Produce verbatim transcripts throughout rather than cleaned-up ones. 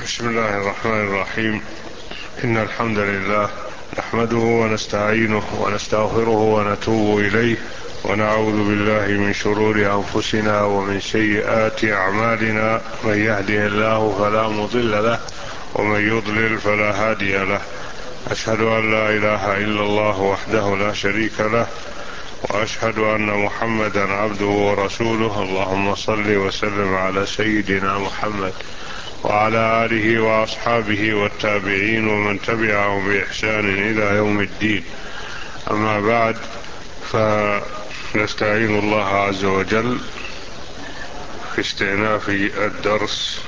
بسم الله الرحمن الرحيم. إن الحمد لله نحمده ونستعينه ونستغفره ونتوب إليه، ونعوذ بالله من شرور أنفسنا ومن سيئات أعمالنا. من يهده الله فلا مضل له، ومن يضلل فلا هادي له. أشهد أن لا إله إلا الله وحده لا شريك له، وأشهد أن محمدا عبده ورسوله. اللهم صل وسلم على سيدنا محمد وعلى آله وأصحابه والتابعين ومن تبعهم بإحسان إلى يوم الدين. أما بعد، فنستعين الله عز وجل في استئناف الدرس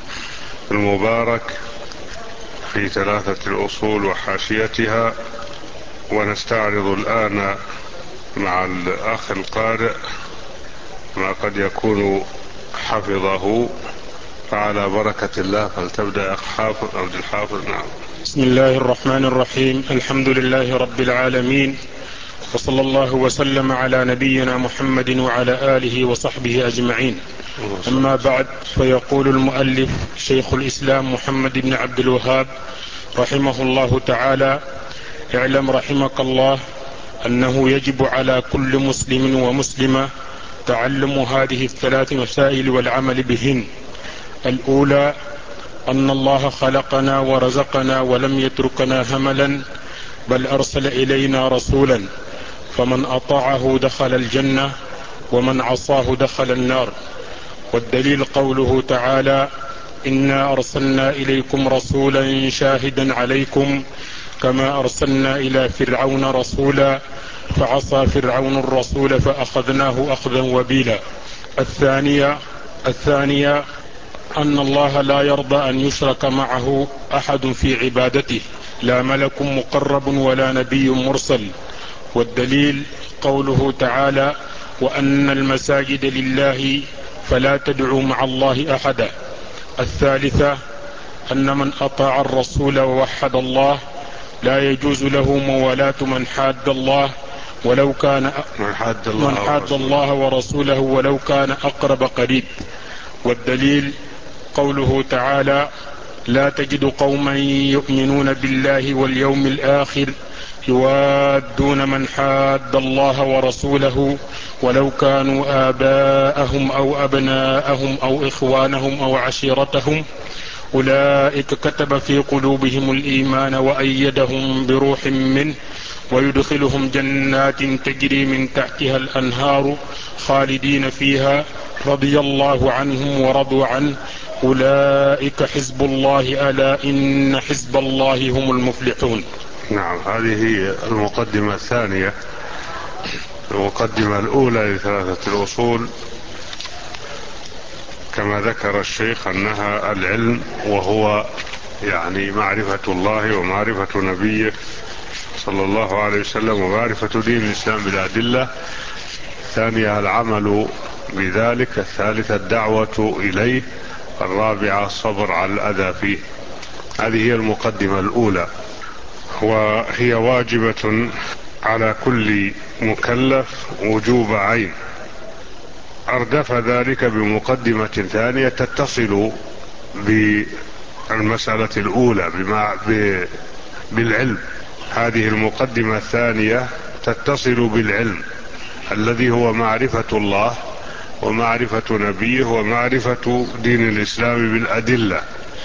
المبارك في ثلاثة الأصول وحاشيتها، ونستعرض الآن مع الأخ القارئ ما قد يكون حفظه، فعلى بركة الله فلتبدأ أخ حافظ عبد الحافظ. نعم. بسم الله الرحمن الرحيم. الحمد لله رب العالمين، وصلى الله وسلم على نبينا محمد وعلى آله وصحبه أجمعين. أما بعد، فيقول المؤلف شيخ الإسلام محمد بن عبد الوهاب رحمه الله تعالى: اعلم رحمك الله أنه يجب على كل مسلم ومسلمة تعلم هذه الثلاث مسائل والعمل بهن. الأولى: أن الله خلقنا ورزقنا ولم يتركنا هملا، بل أرسل إلينا رسولا، فمن أطاعه دخل الجنة، ومن عصاه دخل النار. والدليل قوله تعالى: إنا أرسلنا إليكم رسولا شاهدا عليكم كما أرسلنا إلى فرعون رسولا فعصى فرعون الرسول فأخذناه أخذا وبيلا. الثانية الثانية أن الله لا يرضى أن يشرك معه أحد في عبادته، لا ملك مقرب ولا نبي مرسل. والدليل قوله تعالى: وأن المساجد لله فلا تدعوا مع الله أحدا. الثالثة أن من أطاع الرسول ووحد الله لا يجوز له موالاة من حاد الله ولو كان من حاد الله, من حاد الله ورسوله ولو كان أقرب قريب. والدليل قوله تعالى: لا تجد قوما يؤمنون بالله واليوم الآخر يوادون من حاد الله ورسوله ولو كانوا آباءهم أو أبناءهم أو إخوانهم أو عشيرتهم أولئك كتب في قلوبهم الإيمان وأيدهم بروح منه ويدخلهم جنات تجري من تحتها الأنهار خالدين فيها رضي الله عنهم ورضوا عنه أولئك حزب الله ألا إن حزب الله هم المفلحون. نعم. هذه هي المقدمة الثانية. المقدمة الأولى لثلاثة الأصول كما ذكر الشيخ أنها العلم، وهو يعني معرفة الله ومعرفة نبيه صلى الله عليه وسلم ومعرفة دين الإسلام بالأدلة. الثانية العمل بذلك. الثالثة الدعوة إليه. الرابعة الصبر على الأذى فيه. هذه هي المقدمة الأولى، وهي واجبة على كل مكلف وجوب عين. أردف ذلك بمقدمة ثانية تتصل بالمسألة الأولى بما بالعلم. هذه المقدمة الثانية تتصل بالعلم الذي هو معرفة الله ومعرفة نبيه ومعرفة دين الإسلام بالأدلة.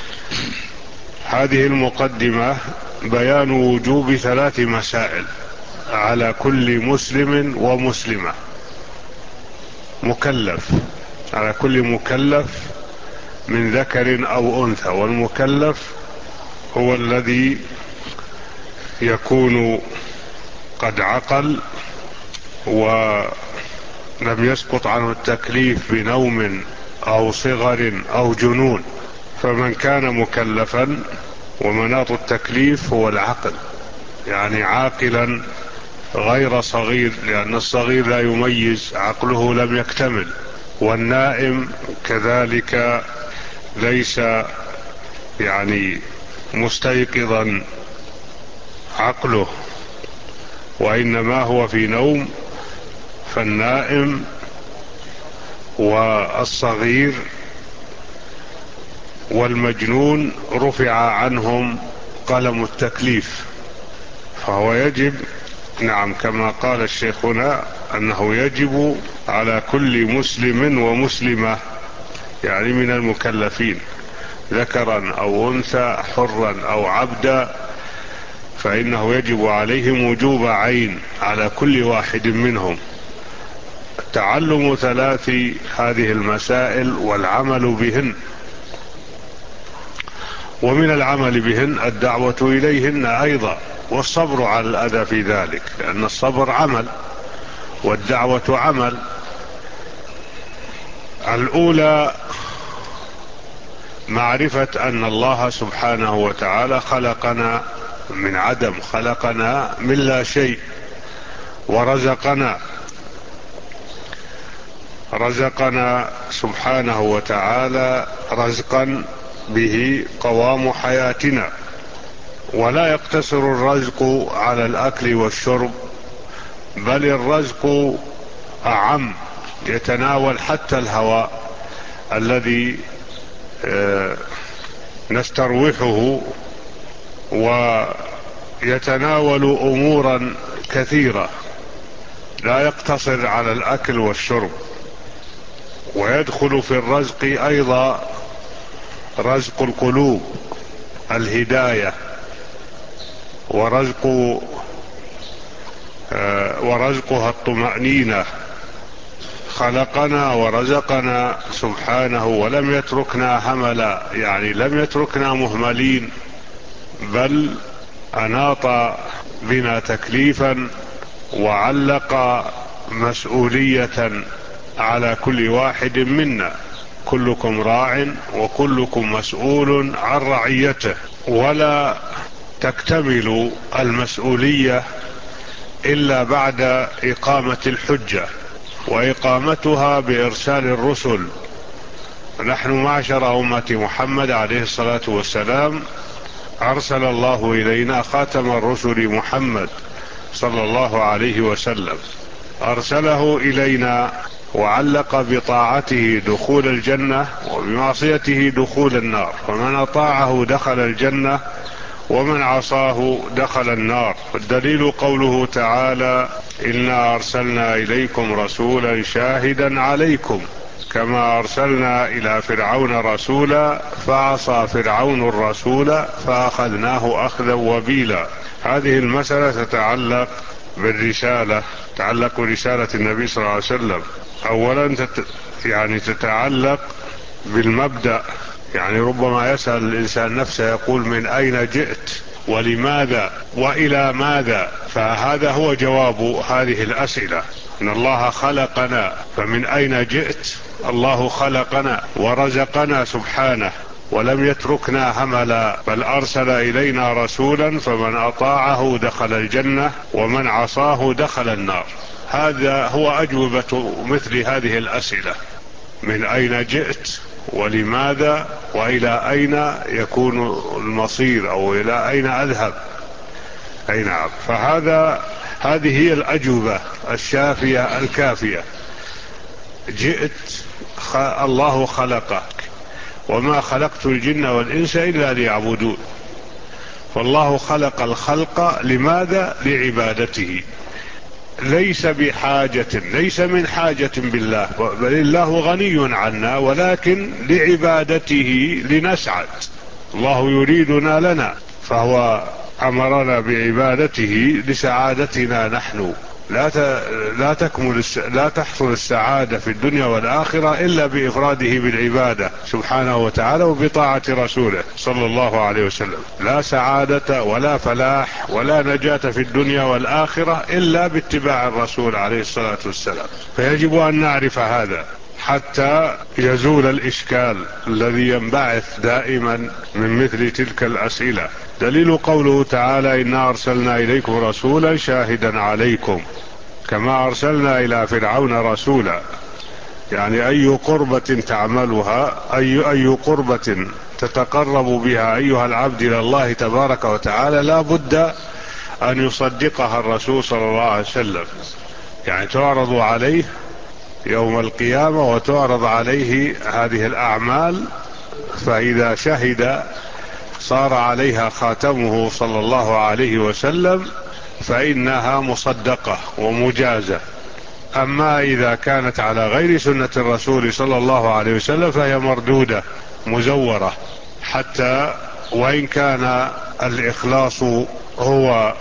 هذه المقدمة بيان وجوب ثلاث مسائل على كل مسلم ومسلمة مكلف، على كل مكلف من ذكر أو أنثى. والمكلف هو الذي يكون قد عقل ولم يسقط عنه التكليف بنوم أو صغر أو جنون. فمن كان مكلفا، ومناط التكليف هو العقل، يعني عاقلا غير صغير، لأن الصغير لا يميز، عقله لم يكتمل. والنائم كذلك ليس يعني مستيقظا عقله، وإنما هو في نوم. فالنائم والصغير والمجنون رفع عنهم قلم التكليف. فهو يجب، نعم، كما قال الشيخ هنا، أنه يجب على كل مسلم ومسلمة، يعني من المكلفين ذكرا أو أنثى، حرا أو عبدا، فإنه يجب عليهم وجوب عين على كل واحد منهم تعلم ثلاث هذه المسائل والعمل بهن، ومن العمل بهن الدعوة إليهن أيضا، والصبر على الأذى في ذلك، لأن الصبر عمل والدعوة عمل. الأولى معرفة أن الله سبحانه وتعالى خلقنا من عدم، خلقنا من لا شيء، ورزقنا رزقنا سبحانه وتعالى رزقا به قوام حياتنا. ولا يقتصر الرزق على الأكل والشرب، بل الرزق أعم، يتناول حتى الهواء الذي نستروحه، ويتناول أمورا كثيرة، لا يقتصر على الأكل والشرب. ويدخل في الرزق أيضا رزق القلوب، الهداية، ورزق ورزقها الطمأنينة. خلقنا ورزقنا سبحانه ولم يتركنا هملا، يعني لم يتركنا مهملين، بل أناط بنا تكليفا، وعلق مسؤولية على كل واحد منا. كلكم راع وكلكم مسؤول عن رعيته. ولا تكتمل المسؤولية إلا بعد إقامة الحجة، وإقامتها بإرسال الرسل. نحن معشر أمة محمد عليه الصلاة والسلام أرسل الله إلينا خاتم الرسل محمد صلى الله عليه وسلم، أرسله إلينا وعلق بطاعته دخول الجنة وبمعصيته دخول النار، فمن أطاعه دخل الجنة ومن عصاه دخل النار. والدليل قوله تعالى: إنا أرسلنا إليكم رسولا شاهدا عليكم كما أرسلنا إلى فرعون رسولا فعصى فرعون الرسول فأخذناه أخذا وبيلا. هذه المسألة تتعلق بالرسالة، تتعلق برسالة النبي صلى الله عليه وسلم. أولا تت... يعني تتعلق بالمبدأ، يعني ربما يسأل الإنسان نفسه يقول: من أين جئت ولماذا وإلى ماذا؟ فهذا هو جواب هذه الأسئلة. إن الله خلقنا، فمن أين جئت؟ الله خلقنا ورزقنا سبحانه، ولم يتركنا هملا، بل أرسل إلينا رسولا، فمن أطاعه دخل الجنة ومن عصاه دخل النار. هذا هو أجوبة مثل هذه الأسئلة: من أين جئت ولماذا وإلى أين يكون المصير، أو إلى أين أذهب. أي نعم. فهذا هذه هي الأجوبة الشافية الكافية. جئت، الله خلقك، وما خلقت الجن والإنس إلا ليعبدون. فالله خلق الخلق لماذا؟ لعبادته، ليس بحاجة، ليس من حاجة بالله، بل الله غني عنا، ولكن لعبادته لنسعد. الله يريدنا لنا، فهو أمرنا بعبادته لسعادتنا نحن. لا لا تكمل لا تحصل السعادة في الدنيا والآخرة إلا بإفراده بالعبادة سبحانه وتعالى وبطاعة رسوله صلى الله عليه وسلم. لا سعادة ولا فلاح ولا نجاة في الدنيا والآخرة إلا باتباع الرسول عليه الصلاة والسلام. فيجب أن نعرف هذا حتى يزول الإشكال الذي ينبعث دائما من مثل تلك الأسئلة. دليل قوله تعالى: إنا أرسلنا إليكم رسولا شاهدا عليكم كما أرسلنا إلى فرعون رسولا. يعني أي قربة تعملها، أي أي قربة تتقرب بها أيها العبد إلى الله تبارك وتعالى، لا بد أن يصدقها الرسول صلى الله عليه وسلم. يعني تعرض عليه يوم القيامة وتعرض عليه هذه الأعمال فإذا شهد صار عليها خاتمه صلى الله عليه وسلم فإنها مصدقة ومجازة. أما إذا كانت على غير سنة الرسول صلى الله عليه وسلم فهي مردودة مزورة، حتى وإن كان الإخلاص هو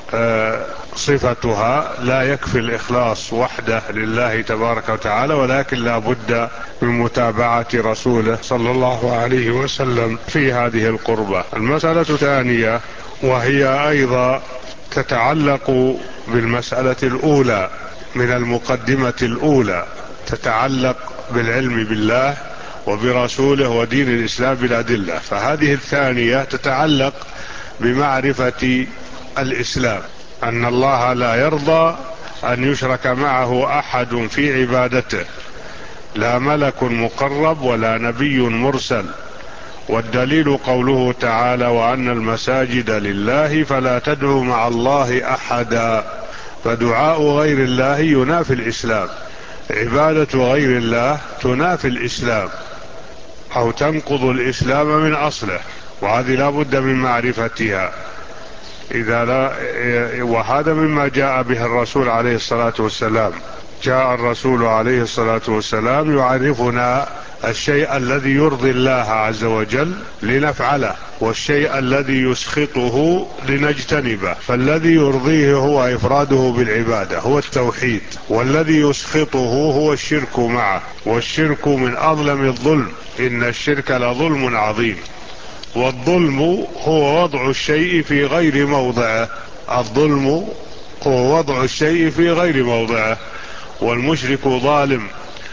صفتها لا يكفي الإخلاص وحده لله تبارك وتعالى، ولكن لا بد من متابعة رسوله صلى الله عليه وسلم في هذه القربة. المسألة الثانية وهي أيضا تتعلق بالمسألة الأولى من المقدمة الأولى، تتعلق بالعلم بالله وبرسوله ودين الإسلام بالأدلة. فهذه الثانية تتعلق بمعرفة الإسلام، أن الله لا يرضى أن يشرك معه أحد في عبادته، لا ملك مقرب ولا نبي مرسل. والدليل قوله تعالى: وأن المساجد لله فلا تدعوا مع الله أحدا. فدعاء غير الله ينافي الإسلام، عبادة غير الله تنافي الإسلام أو تنقض الإسلام من أصله، وهذه لا بد من معرفتها. إذا لا وهذا مما جاء به الرسول عليه الصلاة والسلام. جاء الرسول عليه الصلاة والسلام يعرفنا الشيء الذي يرضي الله عز وجل لنفعله، والشيء الذي يسخطه لنجتنبه. فالذي يرضيه هو إفراده بالعبادة، هو التوحيد، والذي يسخطه هو الشرك معه، والشرك من أظلم الظلم، إن الشرك لظلم عظيم. والظلم هو وضع الشيء في غير موضعه، الظلم هو وضع الشيء في غير موضعه. والمشرك ظالم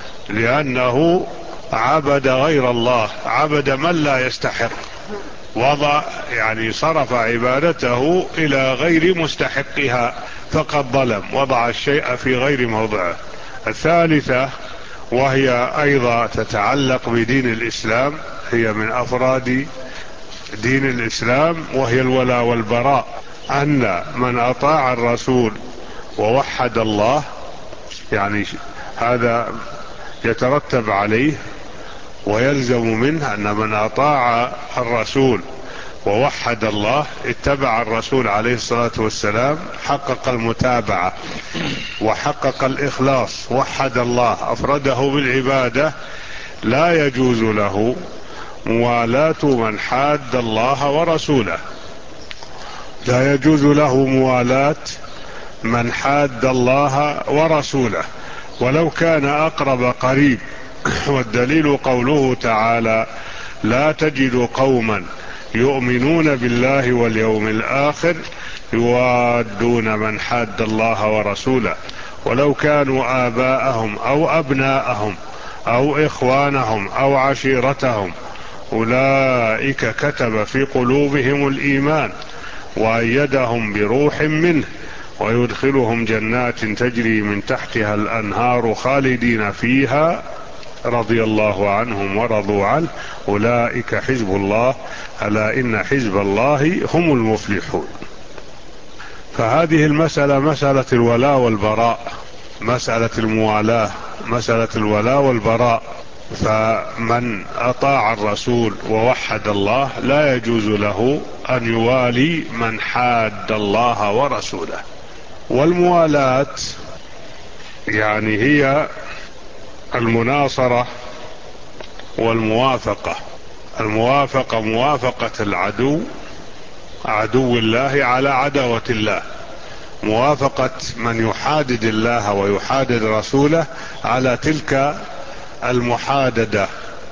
لأنه عبد غير الله، عبد من لا يستحق، وضع يعني صرف عبادته إلى غير مستحقها، فقد ظلم، وضع الشيء في غير موضعه. الثالثة وهي أيضا تتعلق بدين الإسلام، هي من أفراد دين الإسلام، وهي الولاء والبراء، أن من أطاع الرسول ووحد الله، يعني هذا يترتب عليه ويلزم منه أن من أطاع الرسول ووحد الله، اتبع الرسول عليه الصلاة والسلام، حقق المتابعة وحقق الإخلاص، وحد الله، أفرده بالعبادة، لا يجوز له موالاة من حاد الله ورسوله، لا يجوز له موالاة من حاد الله ورسوله ولو كان أقرب قريب. والدليل قوله تعالى: لا تجد قوما يؤمنون بالله واليوم الآخر يوادون من حاد الله ورسوله ولو كانوا آباءهم أو أبناءهم أو إخوانهم أو عشيرتهم أولئك كتب في قلوبهم الإيمان وأيدهم بروح منه ويدخلهم جنات تجري من تحتها الأنهار خالدين فيها رضي الله عنهم ورضوا عنه أولئك حزب الله ألا إن حزب الله هم المفلحون. فهذه المسألة مسألة الولاء والبراء، مسألة الموالاة، مسألة الولاء والبراء. فمن أطاع الرسول ووحد الله لا يجوز له أن يوالي من حاد الله ورسوله. والموالاة يعني هي المناصرة والموافقة. الموافقة موافقة العدو، عدو الله، على عداوة الله، موافقة من يحادد الله ويحادد رسوله على تلك المحاددة.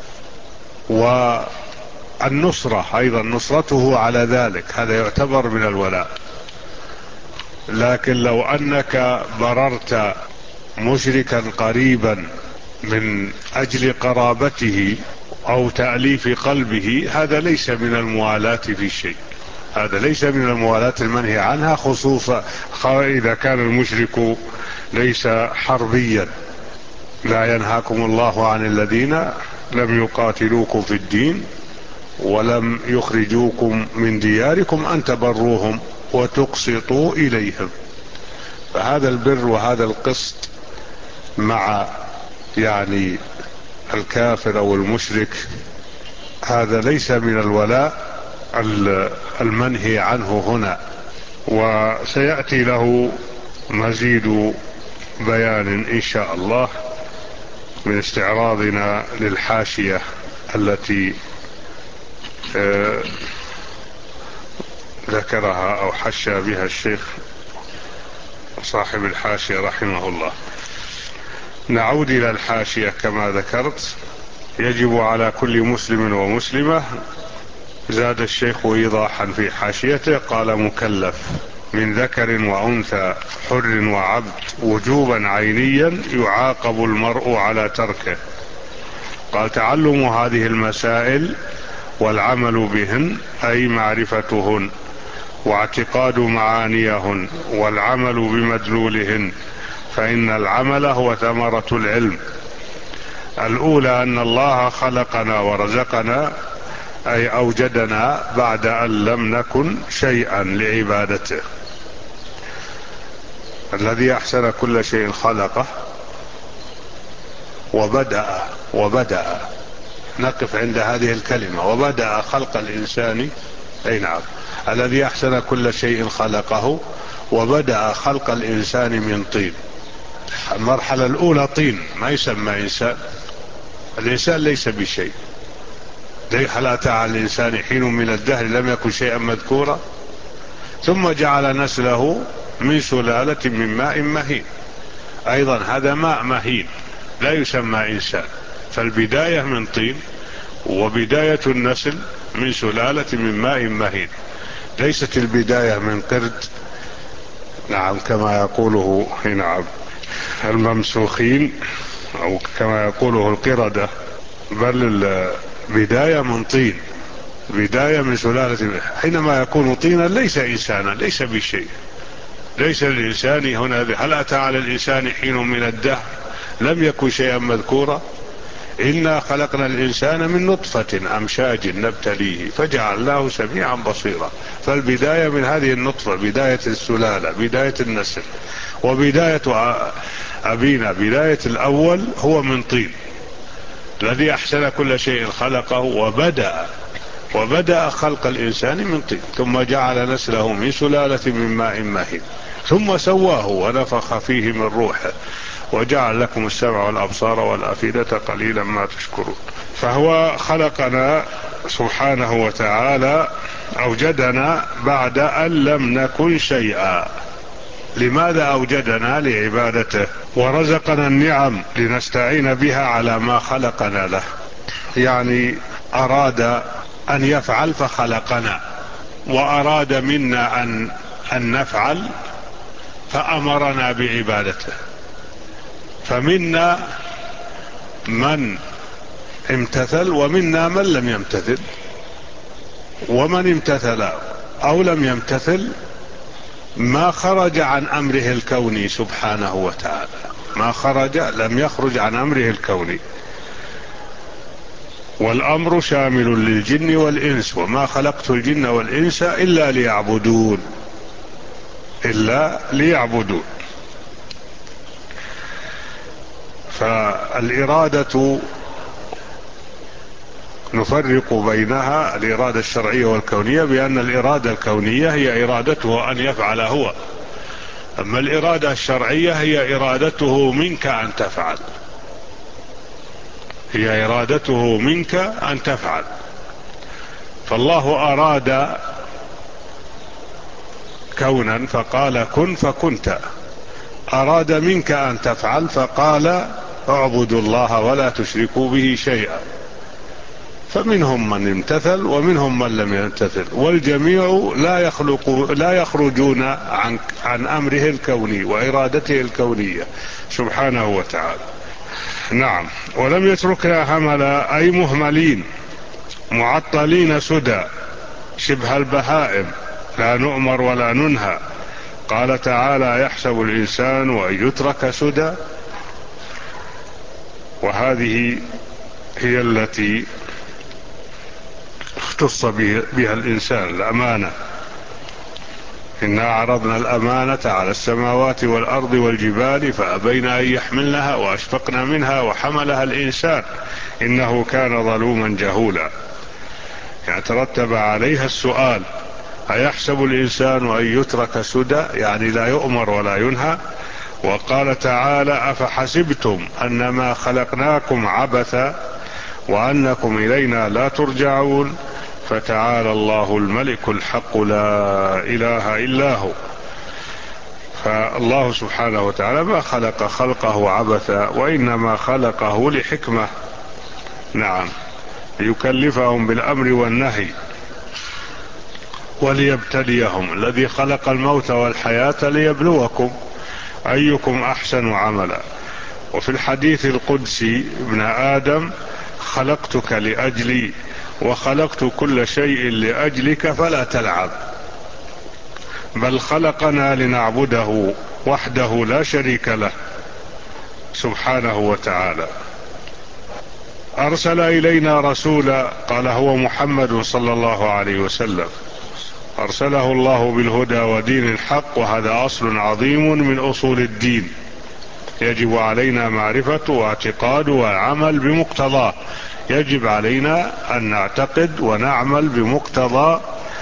والنصرة أيضا نصرته على ذلك، هذا يعتبر من الولاء. لكن لو أنك بررت مشركا قريبا من أجل قرابته أو تأليف قلبه، هذا ليس من الموالاة في شيء، هذا ليس من الموالاة المنهي عنها، خصوصا إذا كان المشرك ليس حربيا. لا ينهاكم الله عن الذين لم يقاتلوكم في الدين ولم يخرجوكم من دياركم أن تبروهم وتقسطوا إليهم. فهذا البر وهذا القسط مع يعني الكافر أو المشرك، هذا ليس من الولاء المنهي عنه هنا، وسيأتي له مزيد بيان إن شاء الله من استعراضنا للحاشية التي آه ذكرها أو حشى بها الشيخ صاحب الحاشية رحمه الله. نعود إلى الحاشية. كما ذكرت يجب على كل مسلم ومسلمة، زاد الشيخ إيضاحا في حاشيته قال: مكلف من ذكر وأنثى حر وعبد وجوبا عينيا يعاقب المرء على تركه. قال: تعلم هذه المسائل والعمل بهن، أي معرفتهن واعتقاد معانيهن والعمل بمدلولهن، فإن العمل هو ثمرة العلم. الأولى أن الله خلقنا ورزقنا، أي أوجدنا بعد أن لم نكن شيئا لعبادته. الذي أحسن كل شيء خلقه وبدأ وبدأ نقف عند هذه الكلمة: وبدأ خلق الإنسان. أي نعم، الذي أحسن كل شيء خلقه وبدأ خلق الإنسان من طين. المرحلة الأولى طين، ما يسمى إنسان. الإنسان ليس بشيء. هل أتى على الإنسان حين من الدهر لم يكن شيئا مذكورا؟ ثم جعل نسله من سلالة من ماء مهين. أيضا هذا ماء مهين لا يسمى إنسان. فالبداية من طين، وبداية النسل من سلالة من ماء مهين، ليست البداية من قرد. نعم، كما يقوله نعم الممسوخين، أو كما يقوله القردة، بل البداية من طين، بداية من سلالة. حينما يكون طينا ليس إنسانا، ليس بشيء. ليس الإنسان هنا. هل أتى على الإنسان حين من الدهر لم يكن شيئا مذكورا؟ إنا خلقنا الإنسان من نطفة أمشاج نبتليه فجعلناه سميعا بصيرا. فالبداية من هذه النطفة، بداية السلالة، بداية النسل. وبداية أبينا، بداية الأول هو من طين. الذي أحسن كل شيء خلقه وبدأ وبدأ خلق الإنسان من طين، ثم جعل نسله من سلالة من ماء مهين، ثم سواه ونفخ فيه من روحه وجعل لكم السمع والأبصار والأفئدة قليلا ما تشكرون. فهو خلقنا سبحانه وتعالى، أوجدنا بعد أن لم نكن شيئا. لماذا أوجدنا؟ لعبادته. ورزقنا النعم لنستعين بها على ما خلقنا له. يعني أراد أن يفعل فخلقنا، وأراد منا أن, أن نفعل فأمرنا بعبادته. فمنا من امتثل ومنا من لم يمتثل. ومن امتثل أو لم يمتثل ما خرج عن أمره الكوني سبحانه وتعالى، ما خرج، لم يخرج عن أمره الكوني. والأمر شامل للجن والإنس، وما خلقت الجن والإنس إلا ليعبدون، إلا ليعبدون. فالإرادة نفرق بينها، الإرادة الشرعية والكونية، بأن الإرادة الكونية هي إرادته أن يفعل هو، أما الإرادة الشرعية هي إرادته منك أن تفعل، هي إرادته منك أن تفعل. فالله أراد كونا فقال كن فكنت، أراد منك أن تفعل فقال اعبدوا الله ولا تشركوا به شيئا. فمنهم من امتثل ومنهم من لم يمتثل، والجميع لا يخلق لا يخرجون عن عن امره الكوني وارادته الكونيه سبحانه وتعالى. نعم. ولم يتركنا هملا، اي مهملين معطلين سدى شبه البهائم، لا نؤمر ولا ننهى. قال تعالى يحسب الانسان ان يترك سدى. وهذه هي التي اختص بها الإنسان، الأمانة. إنا عرضنا الأمانة على السماوات والأرض والجبال فأبين أن يحملنها وأشفقنا منها وحملها الإنسان إنه كان ظلوما جهولا. يترتب عليها السؤال: أيحسب الإنسان أن يترك سدى؟ يعني لا يؤمر ولا ينهى. وقال تعالى: أفحسبتم أنما خلقناكم عبثا وأنكم إلينا لا ترجعون. فتعالى الله الملك الحق لا إله إلا هو. فالله سبحانه وتعالى ما خلق خلقه عبثا، وإنما خلقه لحكمة، نعم، ليكلفهم بالأمر والنهي وليبتليهم. الذي خلق الموت والحياة ليبلوكم أيكم أحسن عملا. وفي الحديث القدسي: ابن آدم خلقتك لأجلي وخلقت كل شيء لأجلك فلا تلعب. بل خلقنا لنعبده وحده لا شريك له سبحانه وتعالى. أرسل إلينا رسولا، قال هو محمد صلى الله عليه وسلم، أرسله الله بالهدى ودين الحق، وهذا أصل عظيم من أصول الدين يجب علينا معرفة واعتقاد والعمل بمقتضاه. يجب علينا أن نعتقد ونعمل بمقتضى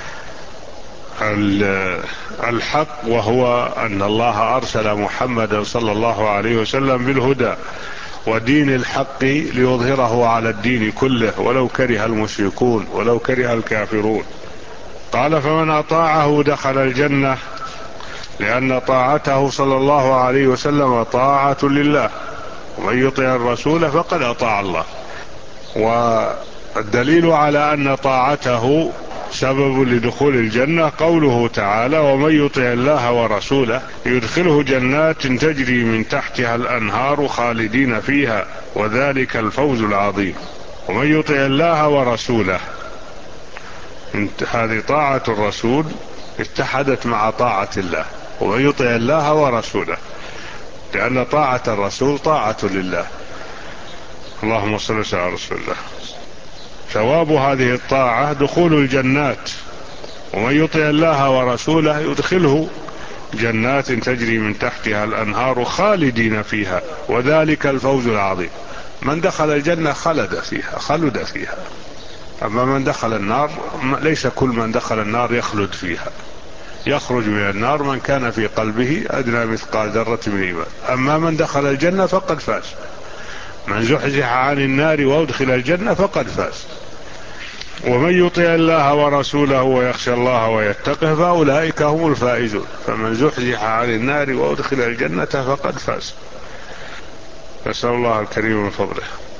الحق، وهو أن الله أرسل محمدا صلى الله عليه وسلم بالهدى ودين الحق ليظهره على الدين كله ولو كره المشركون ولو كره الكافرون. قال: فمن أطاعه دخل الجنة، لأن طاعته صلى الله عليه وسلم طاعة لله، ومن يطع الرسول فقد أطاع الله. والدليل على أن طاعته سبب لدخول الجنة قوله تعالى: ومن يطع الله ورسوله يدخله جنات تجري من تحتها الأنهار خالدين فيها وذلك الفوز العظيم. ومن يطع الله ورسوله، هذه طاعة الرسول اتحدت مع طاعة الله. ومن يطع الله ورسوله، لأن طاعة الرسول طاعة لله. اللهم صل على رسول الله. ثواب هذه الطاعة دخول الجنات. ومن يطع الله ورسوله يدخله جنات تجري من تحتها الأنهار خالدين فيها وذلك الفوز العظيم. من دخل الجنة خلد فيها خلد فيها أما من دخل النار، ليس كل من دخل النار يخلد فيها. يخرج من النار من كان في قلبه أدنى مثقال ذرة من إيمان. أما من دخل الجنة فقد فاز. من زحزح عن النار وادخل الجنة فقد فاز. ومن يطع الله ورسوله ويخشى الله ويتقه فأولئك هم الفائزون. فمن زحزح عن النار وادخل الجنة فقد فاز. نسأل الله الكريم من فضله.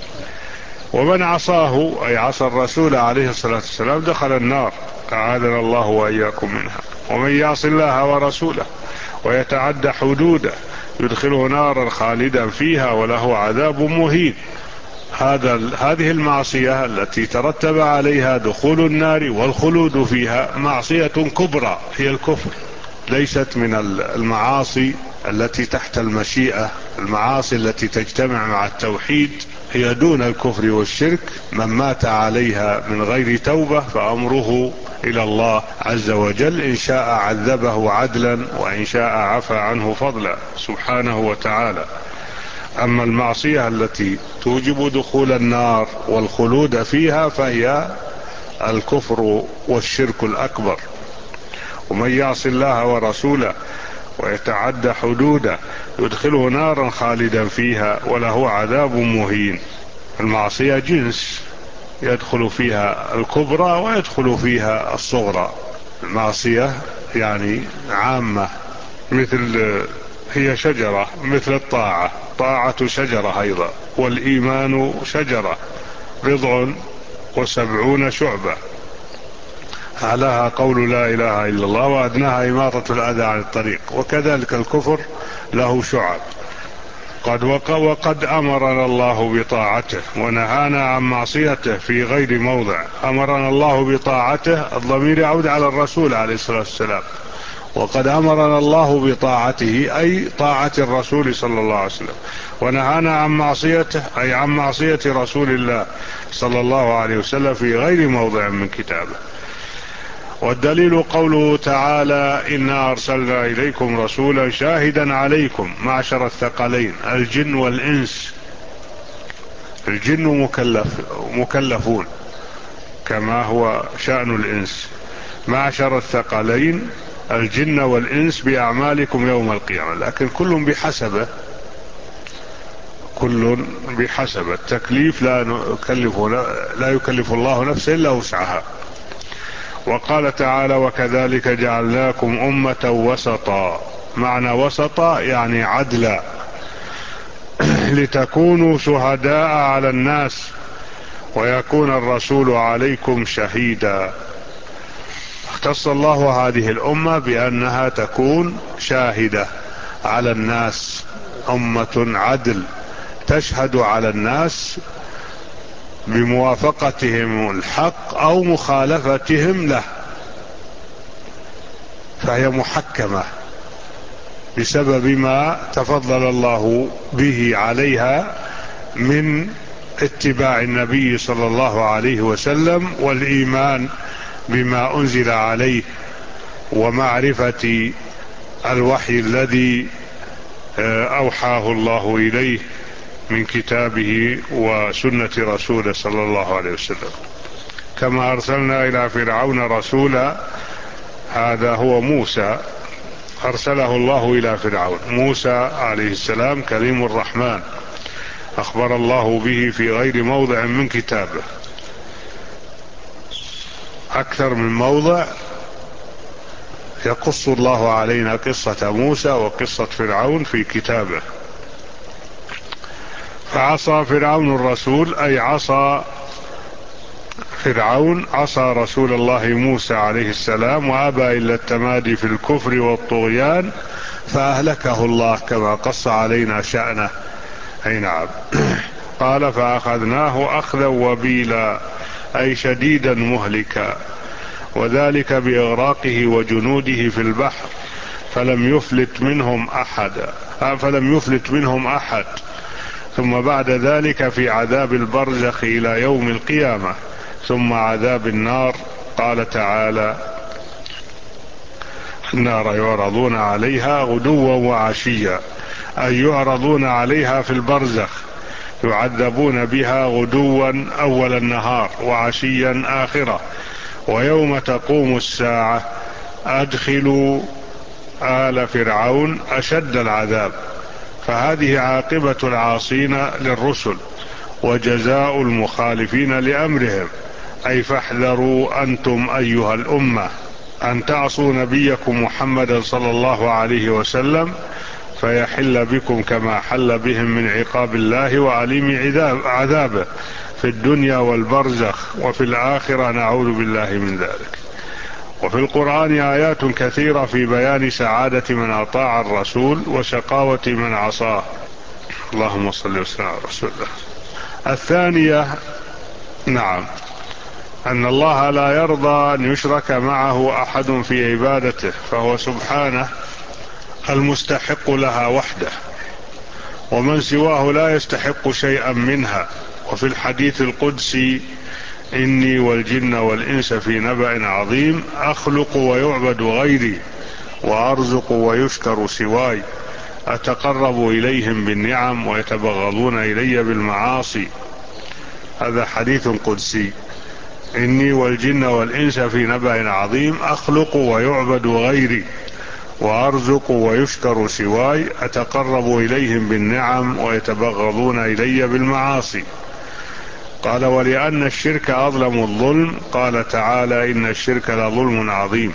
ومن عصاه، أي عصى الرسول عليه الصلاة والسلام، دخل النار، أعاذنا الله وإياكم منها. ومن يعص الله ورسوله ويتعدى حدوده يدخله نارا خالدا فيها وله عذاب مهين. هذا هذه المعصية التي ترتب عليها دخول النار والخلود فيها معصية كبرى، هي الكفر، ليست من المعاصي التي تحت المشيئة. المعاصي التي تجتمع مع التوحيد هي دون الكفر والشرك. من مات عليها من غير توبة فأمره إلى الله عز وجل، إن شاء عذبه عدلا وإن شاء عفى عنه فضلا سبحانه وتعالى. أما المعصية التي توجب دخول النار والخلود فيها فهي الكفر والشرك الأكبر. ومن يعص الله ورسوله ويتعدى حدوده يدخله نارا خالدا فيها وله عذاب مهين. المعصية جنس، يدخل فيها الكبرى ويدخل فيها الصغرى. المعصية يعني عامة، مثل هي شجرة، مثل الطاعة، طاعة شجرة أيضا، والإيمان شجرة بضع وسبعون شعبة، أعلاها قول لا إله إلا الله وأدناها إماطة الأذى عن الطريق. وكذلك الكفر له شعب. قد وقد أمرنا الله بطاعته ونهانا عن معصيته في غير موضع. أمرنا الله بطاعته، الضمير يعود على الرسول عليه الصلاة والسلام. وقد أمرنا الله بطاعته أي طاعة الرسول صلى الله عليه وسلم، ونهانا عن معصيته أي عن معصية رسول الله صلى الله عليه وسلم في غير موضع من كتابه. والدليل قوله تعالى: إنا أرسلنا إليكم رسولا شاهدا عليكم معشر الثقلين الجن والإنس. الجن مكلف مكلفون كما هو شأن الإنس. معشر الثقلين الجن والإنس بأعمالكم يوم القيامة، لكن كل بحسبه، كل بحسب التكليف. لا يكلف, لا يكلف الله نفسا إلا وسعها. وقال تعالى: وكذلك جعلناكم أمة وسطا. معنى وسطا يعني عدلا، لتكونوا شهداء على الناس ويكون الرسول عليكم شهيدا. اختص الله هذه الأمة بأنها تكون شاهدة على الناس، أمة عدل تشهد على الناس بموافقتهم الحق أو مخالفتهم له، فهي محكمة بسبب ما تفضل الله به عليها من اتباع النبي صلى الله عليه وسلم والإيمان بما أنزل عليه ومعرفة الوحي الذي أوحاه الله إليه من كتابه وسنة رسوله صلى الله عليه وسلم. كما أرسلنا إلى فرعون رسولا، هذا هو موسى، أرسله الله إلى فرعون. موسى عليه السلام كليم الرحمن، أخبر الله به في غير موضع من كتابه، أكثر من موضع يقص الله علينا قصة موسى وقصة فرعون في كتابه. فعصى فرعون الرسول، أي عصى فرعون عصى رسول الله موسى عليه السلام، وأبى إلا التمادي في الكفر والطغيان فأهلكه الله كما قص علينا شأنه. أي نعم. قال: فأخذناه أخذا وبيلا، أي شديدا مهلكا، وذلك بإغراقه وجنوده في البحر فلم يفلت منهم أحد فلم يفلت منهم أحد ثم بعد ذلك في عذاب البرزخ إلى يوم القيامة، ثم عذاب النار. قال تعالى: النار يعرضون عليها غدوا وعشيا، أي يعرضون عليها في البرزخ، يعذبون بها غدوا أول النهار وعشيا آخرة. ويوم تقوم الساعة أدخلوا آل فرعون أشد العذاب. فهذه عاقبة العاصين للرسل وجزاء المخالفين لأمرهم، أي فاحذروا أنتم أيها الأمة أن تعصوا نبيكم محمدا صلى الله عليه وسلم فيحل بكم كما حل بهم من عقاب الله وعليم عذابه في الدنيا والبرزخ، وفي الآخرة نعوذ بالله من ذلك. وفي القرآن آيات كثيرة في بيان سعادة من أطاع الرسول وشقاوة من عصاه. اللهم صل وسلم على رسول الله. الثانية، نعم، أن الله لا يرضى أن يشرك معه أحد في عبادته، فهو سبحانه المستحق لها وحده، ومن سواه لا يستحق شيئا منها. وفي الحديث القدسي: إني والجن والإنس في نبأ عظيم، أخلق ويعبد غيري وأرزق ويشكر سواي، أتقرب إليهم بالنعم ويتبغضون إلي بالمعاصي. هذا حديث قدسي: إني والجن والإنس في نبأ عظيم، أخلق ويعبد غيري وأرزق ويشكر سواي، أتقرب إليهم بالنعم ويتبغضون إلي بالمعاصي. قال: ولأن الشرك أظلم الظلم، قال تعالى: إن الشرك لظلم عظيم.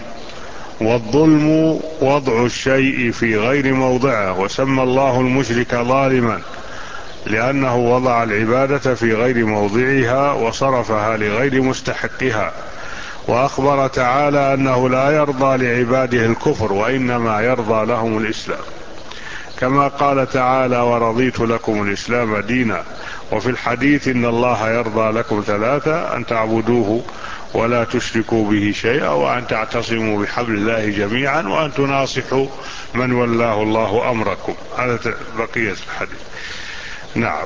والظلم وضع الشيء في غير موضعه، وسمى الله المشرك ظالما لأنه وضع العبادة في غير موضعها وصرفها لغير مستحقها. وأخبر تعالى أنه لا يرضى لعباده الكفر، وإنما يرضى لهم الإسلام، كما قال تعالى: ورضيت لكم الإسلام دينا. وفي الحديث: إن الله يرضى لكم ثلاثة: أن تعبدوه ولا تشركوا به شيئا، وأن تعتصموا بحبل الله جميعا، وأن تناصحوا من ولاه الله أمركم. هذا بقية الحديث. نعم.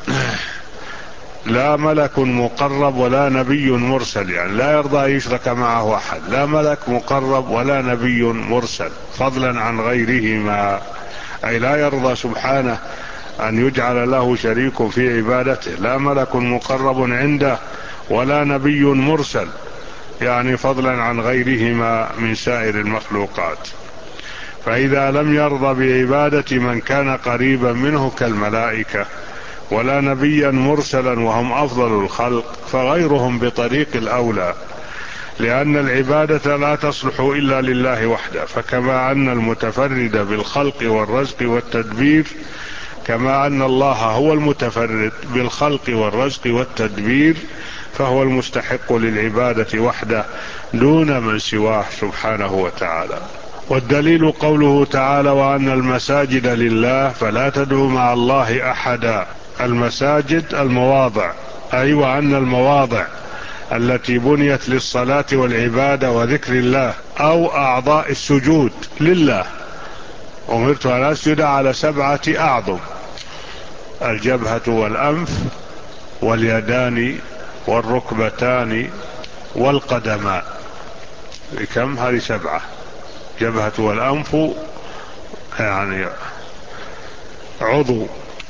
لا ملك مقرب ولا نبي مرسل، يعني لا يرضى يشرك معه أحد، لا ملك مقرب ولا نبي مرسل، فضلا عن غيرهما، أي لا يرضى سبحانه أن يجعل له شريك في عبادته، لا ملك مقرب عنده ولا نبي مرسل، يعني فضلا عن غيرهما من سائر المخلوقات. فإذا لم يرضى بعبادة من كان قريبا منه كالملائكة، ولا نبيا مرسلا وهم أفضل الخلق، فغيرهم بطريق الأولى، لأن العبادة لا تصلح إلا لله وحده. فكما أن المتفرد بالخلق والرزق والتدبير، كما أن الله هو المتفرد بالخلق والرزق والتدبير، فهو المستحق للعبادة وحده دون من سواه سبحانه وتعالى. والدليل قوله تعالى: وأن المساجد لله فلا تدعوا مع الله أحدا. المساجد المواضع، أي وأن المواضع التي بنيت للصلاة والعبادة وذكر الله أو أعضاء السجود لله. أمرت أن أسجد على سبعة أعظم: الجبهة والأنف واليدان والركبتان والقدمان. كم؟ هذه سبعة: جبهة والأنف يعني عضو،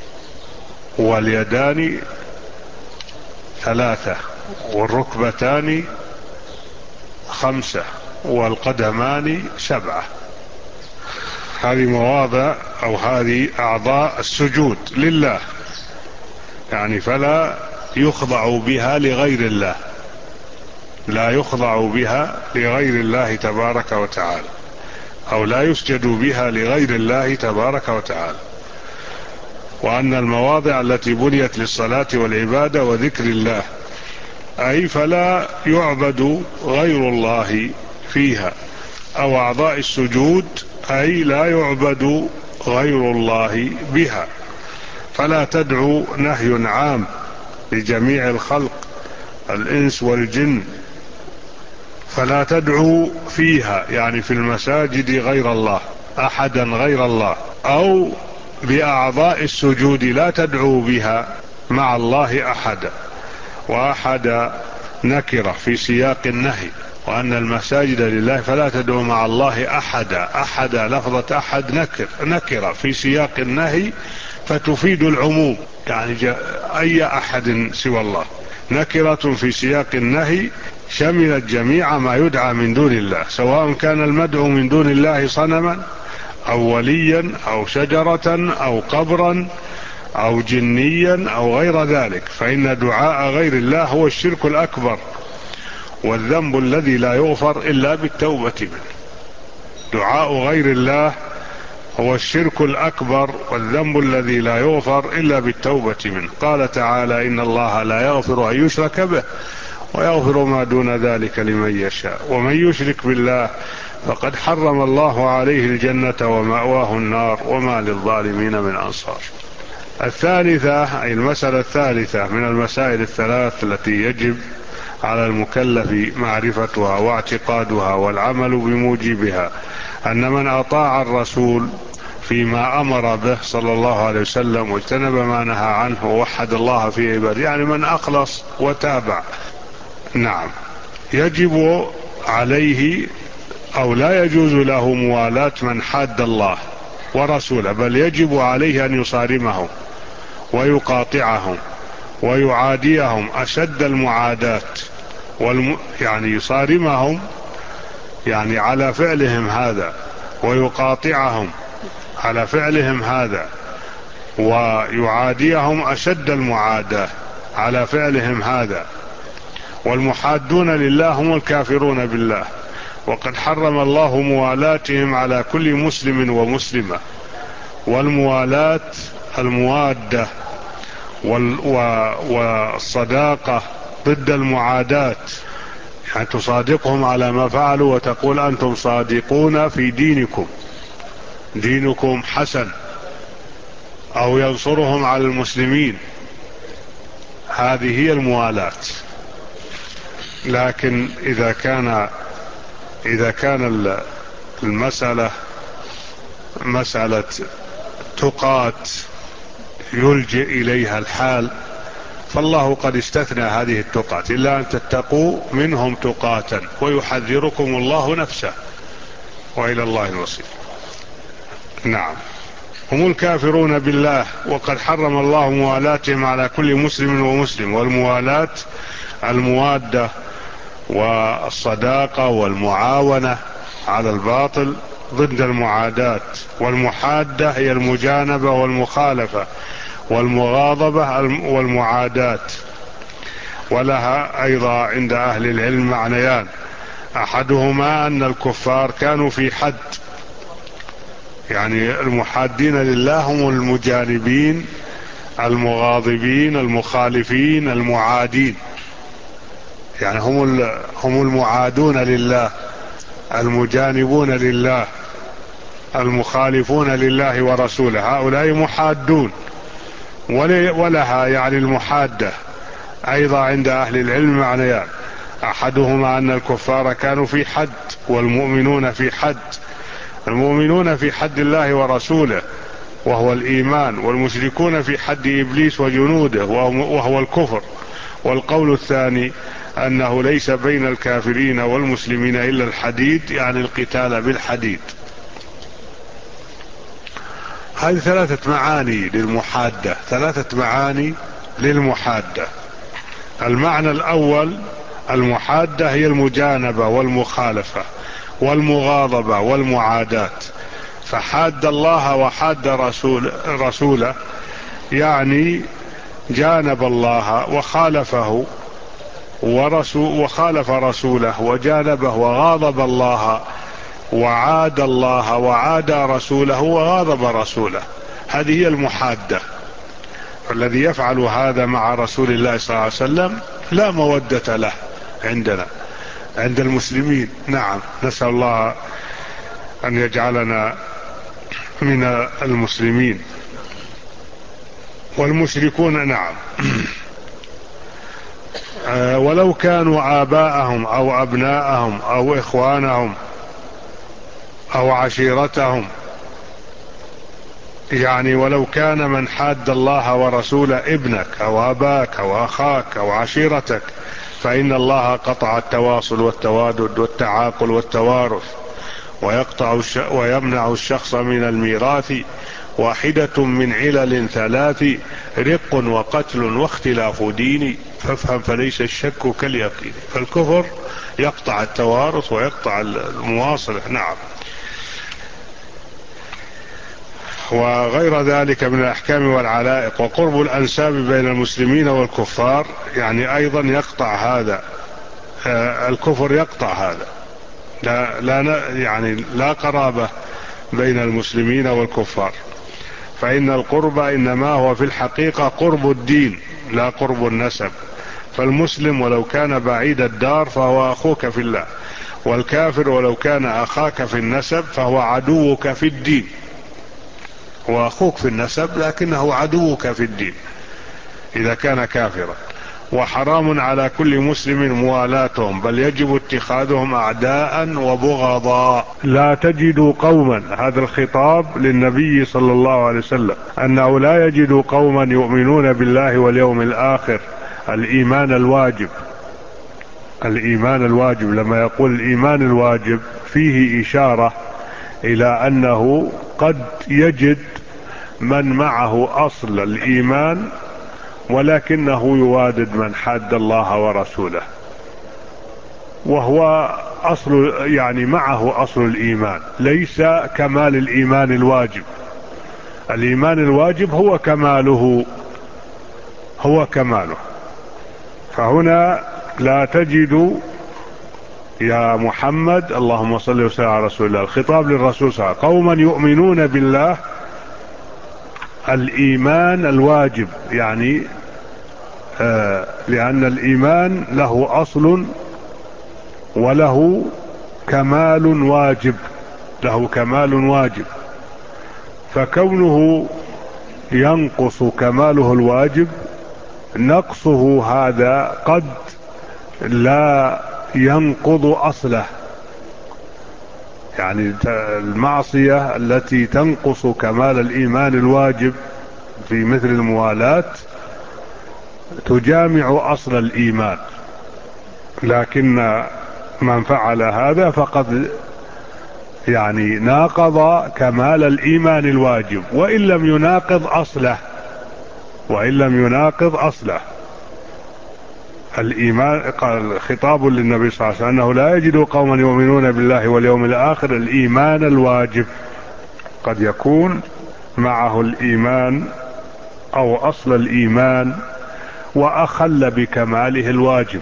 واليدان ثلاثة، والركبتان خمسة، والقدمان سبعة. هذه مواضع أو هذه أعضاء السجود لله، يعني فلا يخضع بها لغير الله، لا يخضع بها لغير الله تبارك وتعالى، أو لا يسجد بها لغير الله تبارك وتعالى. وأن المواضع التي بنيت للصلاة والعبادة وذكر الله، أي فلا يعبد غير الله فيها. أو أعضاء السجود، أي لا يعبد غير الله بها. فلا تدعو نهي عام لجميع الخلق الإنس والجن، فلا تدعو فيها يعني في المساجد غير الله، أحدا غير الله. أو بأعضاء السجود لا تدعو بها مع الله أحدا. وأحد نكرة في سياق النهي، وأن المساجد لله فلا تدعو مع الله أحدا. أحد لفظة أحد نكر نكرة في سياق النهي فتفيد العموم، يعني أي أحد سوى الله. نكرة في سياق النهي شملت جميع ما يدعى من دون الله، سواء كان المدعو من دون الله صنما أو وليا أو شجرة أو قبرا أو جنيا أو غير ذلك. فإن دعاء غير الله هو الشرك الأكبر، والذنب الذي لا يغفر إلا بالتوبة منه. دعاء غير الله هو الشرك الأكبر والذنب الذي لا يغفر إلا بالتوبة منه. قال تعالى: إن الله لا يغفر أن يشرك به ويغفر ما دون ذلك لمن يشاء، ومن يشرك بالله فقد حرم الله عليه الجنة ومأواه النار وما للظالمين من أنصار. الثالثة، أي المسألة الثالثة من المسائل الثلاث التي يجب على المكلف معرفتها واعتقادها والعمل بموجبها، أن من أطاع الرسول فيما أمر به صلى الله عليه وسلم واجتنب ما نهى عنه ووحد الله في عباده، يعني من أخلص وتابع، نعم، يجب عليه أو لا يجوز له موالاة من حاد الله ورسوله، بل يجب عليه أن يصارمهم ويقاطعهم ويعاديهم أشد المعاداة، والم... يعني يصارمهم يعني على فعلهم هذا، ويقاطعهم على فعلهم هذا، ويعاديهم أشد المعاداة على فعلهم هذا. والمحادون لله هم الكافرون بالله، وقد حرم الله موالاتهم على كل مسلم ومسلمة. والموالاة الموادة والصداقة ضد المعاداة، يعني تصادقهم على ما فعلوا وتقول أنتم صادقون في دينكم، دينكم حسن، أو ينصرهم على المسلمين، هذه هي الموالاة. لكن إذا كان إذا كان المسألة مسألة تقاة يلجئ إليها الحال، فالله قد استثنى هذه التقاة: إلا أن تتقوا منهم تقاة ويحذركم الله نفسه وإلى الله المصير. نعم. هم الكافرون بالله، وقد حرم الله موالاتهم على كل مسلم ومسلم. والموالاة الموادة والصداقة والمعاونة على الباطل ضد المعاداة، والمحادة هي المجانبة والمخالفة، والمغاضبة والمعاداة. ولها أيضا عند أهل العلم معنيان: أحدهما أن الكفار كانوا في حد، يعني المحادين لله هم المجانبين المغاضبين المخالفين المعادين، يعني هم هم المعادون لله، المجانبون لله، المخالفون لله ورسوله، هؤلاء محادون. ولها يعني المحادة أيضا عند أهل العلم معنيان: أحدهما أن الكفار كانوا في حد والمؤمنون في حد. المؤمنون في حد الله ورسوله وهو الإيمان، والمشركون في حد إبليس وجنوده وهو الكفر. والقول الثاني أنه ليس بين الكافرين والمسلمين إلا الحديد، يعني القتال بالحديد. هذه ثلاثة معاني للمحادة، ثلاثة معاني للمحادة. المعنى الأول: المحادة هي المجانبة والمخالفة والمغاضبة والمعاداة. فحاد الله وحاد رسول رسوله، يعني جانب الله وخالفه ورسول وخالف رسوله وجانبه، وغاضب الله وعاد الله وعاد رسوله وغاضب رسوله. هذه هي المحادة. فالذي يفعل هذا مع رسول الله صلى الله عليه وسلم لا مودة له عندنا، عند المسلمين. نعم، نسأل الله أن يجعلنا من المسلمين. والمشركون نعم ولو كانوا آباءهم أو أبناءهم أو إخوانهم أو عشيرتهم، يعني ولو كان من حاد الله ورسوله ابنك أو أباك أو أخاك أو عشيرتك، فإن الله قطع التواصل والتوادد والتعاقل والتوارث، ويقطع الش... ويمنع الشخص من الميراث. واحدة من علل ثلاث: رق وقتل واختلاف دين. فافهم فليس الشك كاليقين. فالكفر يقطع التوارث ويقطع المواصلة. نعم. وغير ذلك من الأحكام والعلائق. وقرب الأنساب بين المسلمين والكفار يعني أيضا يقطع هذا. الكفر يقطع هذا. لا, لا يعني لا قرابة بين المسلمين والكفار. فإن القرب إنما هو في الحقيقة قرب الدين لا قرب النسب. فالمسلم ولو كان بعيد الدار فهو أخوك في الله، والكافر ولو كان أخاك في النسب فهو عدوك في الدين. هو أخوك في النسب لكنه عدوك في الدين إذا كان كافرا. وحرام على كل مسلم موالاتهم، بل يجب اتخاذهم أعداء وبغضاء. لا تجد قوما، هذا الخطاب للنبي صلى الله عليه وسلم، أنه لا يجد قوما يؤمنون بالله واليوم الآخر. الإيمان الواجب، الإيمان الواجب لما يقول الإيمان الواجب فيه إشارة إلى أنه قد يجد من معه أصل الإيمان ولكنه يوادد من حاد الله ورسوله، وهو أصل يعني معه أصل الإيمان، ليس كمال الإيمان الواجب. الإيمان الواجب هو كماله، هو كماله. فهنا لا تجد يا محمد، اللهم صل وسلم على رسول الله، الخطاب للرسول صلى الله عليه وسلم، قوما يؤمنون بالله الإيمان الواجب، يعني آه لأن الإيمان له أصل وله كمال واجب، له كمال واجب. فكونه ينقص كماله الواجب، نقصه هذا قد لا ينقض أصله. يعني المعصية التي تنقص كمال الإيمان الواجب في مثل الموالاة تجامع أصل الإيمان، لكن من فعل هذا فقد يعني ناقض كمال الإيمان الواجب وإن لم يناقض أصله، وإن لم يناقض أصله. الإيمان قال خطاب للنبي صلى الله عليه وسلم أنه لا يجد قوما يؤمنون بالله واليوم الآخر الإيمان الواجب. قد يكون معه الإيمان أو أصل الإيمان وأخل بكماله الواجب.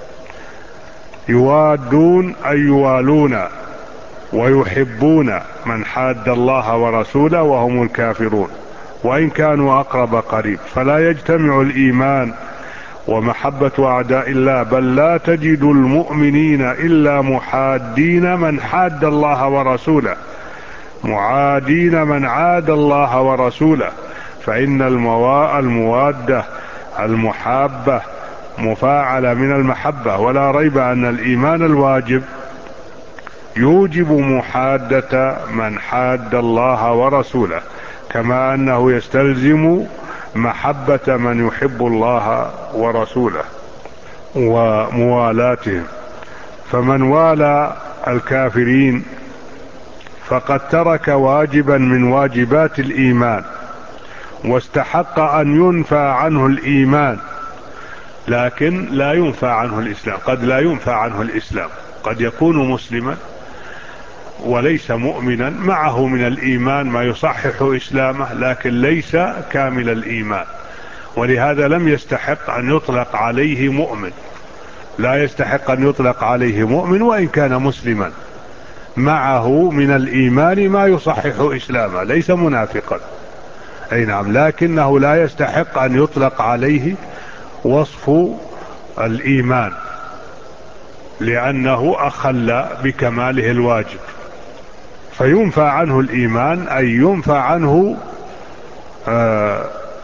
يوادون أي يوالون ويحبون من حاد الله ورسوله وهم الكافرون وإن كانوا أقرب قريب، فلا يجتمع الإيمان ومحبة أعداء الله، بل لا تجد المؤمنين إلا محادين من حاد الله ورسوله، معادين من عاد الله ورسوله. فإن الموادة المحابة مفاعلة من المحبة، ولا ريب أن الإيمان الواجب يوجب محادة من حاد الله ورسوله، كما أنه يستلزم محبة من يحب الله ورسوله وموالاتهم. فمن والى الكافرين فقد ترك واجبا من واجبات الإيمان واستحق أن ينفى عنه الإيمان، لكن لا ينفى عنه الإسلام. قد لا ينفى عنه الإسلام، قد يكون مسلما وليس مؤمنا، معه من الإيمان ما يصحح إسلامه، لكن ليس كامل الإيمان، ولهذا لم يستحق أن يطلق عليه مؤمن. لا يستحق أن يطلق عليه مؤمن وإن كان مسلما، معه من الإيمان ما يصحح إسلامه، ليس منافقا. أي نعم، لكنه لا يستحق أن يطلق عليه وصف الإيمان، لأنه أخل بكماله الواجب. فينفى عنه الإيمان أي ينفى عنه آه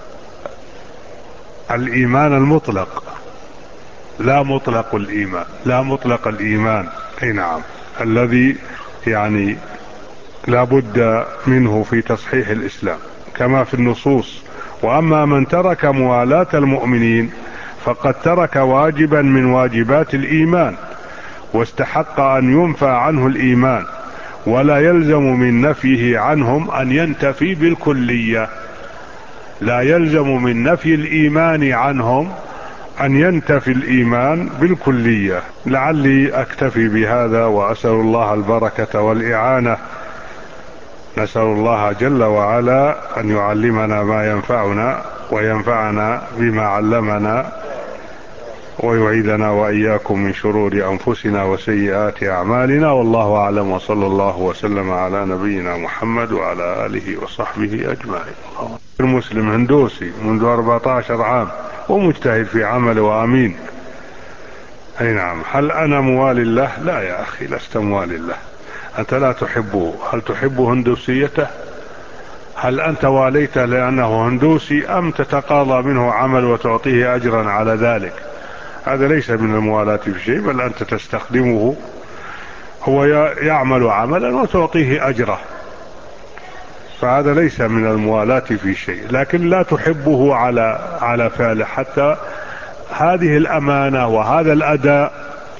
الإيمان المطلق، لا مطلق الإيمان، لا مطلق الإيمان. أي نعم، الذي يعني لا بد منه في تصحيح الإسلام كما في النصوص. وأما من ترك موالاة المؤمنين فقد ترك واجبا من واجبات الإيمان واستحق أن ينفى عنه الإيمان، ولا يلزم من نفيه عنهم أن ينتفي بالكلية. لا يلزم من نفي الإيمان عنهم أن ينتفي الإيمان بالكلية. لعلي أكتفي بهذا، وأسأل الله البركة والإعانة. نسأل الله جل وعلا أن يعلمنا ما ينفعنا وينفعنا بما علمنا، ويعيذنا وإياكم من شرور أنفسنا وسيئات أعمالنا، والله أعلم، وصلى الله وسلم على نبينا محمد وعلى آله وصحبه أجمعين. المسلم هندوسي منذ أربعة عشر عام ومجتهد في عمله وأمين. أي نعم، هل أنا موالي الله؟ لا يا أخي، لست موالي الله، أنت لا تحبه. هل تحب هندوسيته؟ هل أنت واليته لأنه هندوسي أم تتقاضى منه عمل وتعطيه أجرا على ذلك؟ هذا ليس من الموالاة في شيء، بل أنت تستخدمه، هو يعمل عملا وتعطيه أجره، فهذا ليس من الموالاة في شيء. لكن لا تحبه على على فعله، حتى هذه الأمانة وهذا الأداء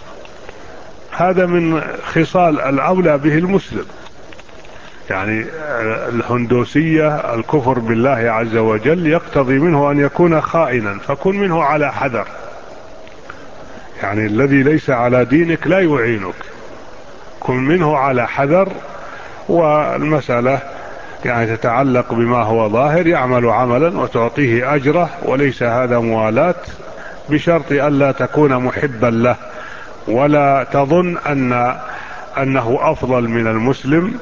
هذا من خصال الأولى به المسلم. يعني الهندوسية الكفر بالله عز وجل يقتضي منه أن يكون خائنا، فكن منه على حذر. يعني الذي ليس على دينك لا يعينك، كن منه على حذر. والمسألة يعني تتعلق بما هو ظاهر، يعمل عملا وتعطيه أجره، وليس هذا موالاة، بشرط ألا تكون محبا له، ولا تظن أن أنه أفضل من المسلم،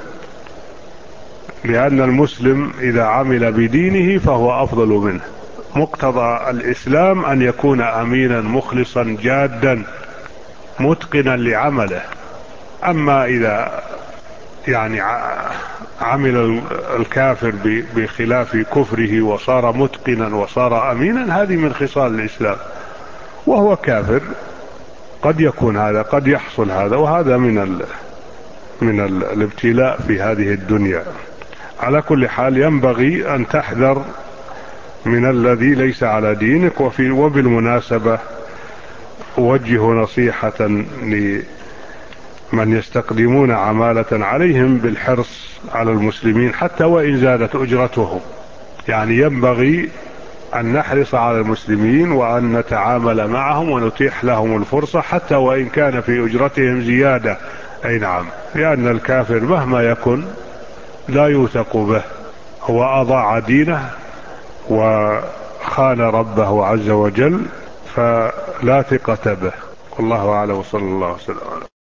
لأن المسلم إذا عمل بدينه فهو أفضل منه. مقتضى الإسلام أن يكون أمينا مخلصا جادا متقنا لعمله. أما إذا يعني عمل الكافر بخلاف كفره وصار متقنا وصار أمينا، هذه من خصال الإسلام، وهو كافر. قد يكون هذا، قد يحصل هذا، وهذا من ال من ال الابتلاء في هذه الدنيا. على كل حال ينبغي أن تحذر من الذي ليس على دينك. وفي وبالمناسبة أوجه نصيحة من يستقدمون عمالة عليهم بالحرص على المسلمين حتى وإن زادت أجرتهم. يعني ينبغي أن نحرص على المسلمين وأن نتعامل معهم ونتيح لهم الفرصة حتى وإن كان في أجرتهم زيادة. أي نعم، لأن الكافر مهما يكن لا يوثق به، هو أضاع دينه وخان ربه عز وجل، فلا ثقة به. والله أعلم، وصلى الله وسلم.